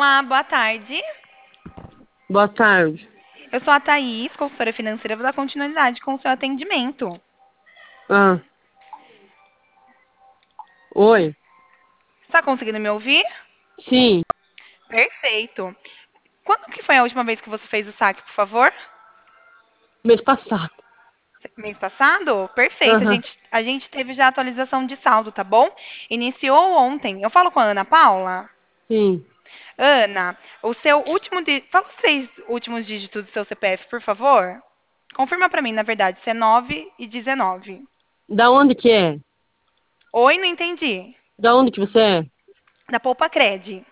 Olá, boa tarde. Boa tarde. Eu sou a Thaís, consultora financeira. Vou dar continuidade com o seu atendimento. Ah, oi. Está conseguindo me ouvir? Sim, Perfeito. Quando que foi a última vez que você fez o saque, por favor? mês passado. Mês passado? Perfeito. A Aham, gente, a gente teve já a atualização de saldo, tá bom? Iniciou ontem. Eu falo com a Ana Paula? sim. Ana, o seu último. Fala os três últimos dígitos do seu CPF, por favor. Confirma para mim, na verdade, se é 9 e 19. Da onde que é? Oi, não entendi. Da onde que você é? Da Poupa Cred.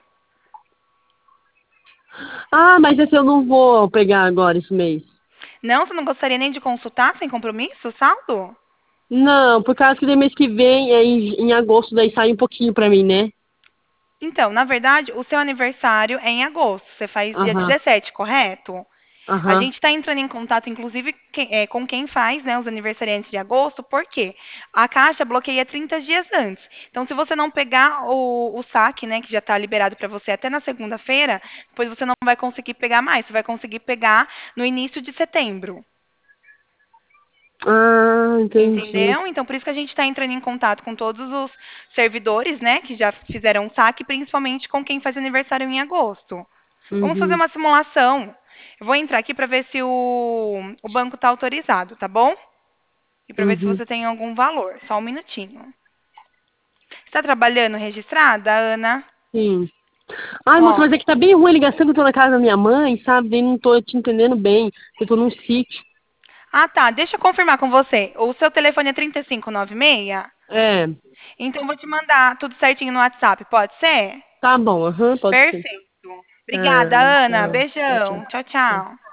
Ah, mas esse eu não vou pegar agora esse mês. Não, você não gostaria nem de consultar sem compromisso, o saldo? Não, por causa que daí mês que vem, em agosto, daí sai um pouquinho pra mim, né? Então, na verdade, o seu aniversário é em agosto. Você faz dia Aham, 17, correto? A aham. gente está entrando em contato, inclusive, com quem faz, né, os aniversariantes de agosto, porque a Caixa bloqueia 30 dias antes. Então, se você não pegar o saque, né, que já está liberado para você até na segunda-feira, depois você não vai conseguir pegar mais. Você vai conseguir pegar no início de setembro. Ah, entendi. Entendeu? Então, por isso que a gente está entrando em contato com todos os servidores, né, que já fizeram o saque, principalmente com quem faz aniversário em agosto. Vamos fazer Uhum, uma simulação. Eu vou entrar aqui para ver se o banco está autorizado, tá bom? E para ver se uhum, você tem algum valor. Só um minutinho. Está trabalhando registrada, Ana? sim. Ai, moça, Ó. mas é que tá bem ruim a ligação que eu tô na casa da minha mãe, sabe? Daí não tô te entendendo bem. Eu tô num sítio. Ah, tá. Deixa eu confirmar com você. O seu telefone é 3596? É, Então, eu vou te mandar tudo certinho no WhatsApp. Pode ser? tá bom, aham, pode ser. Perfeito. Obrigada, Ah, Ana. tchau, tchau, Beijão. tchau. Tchau, Tchau. tchau.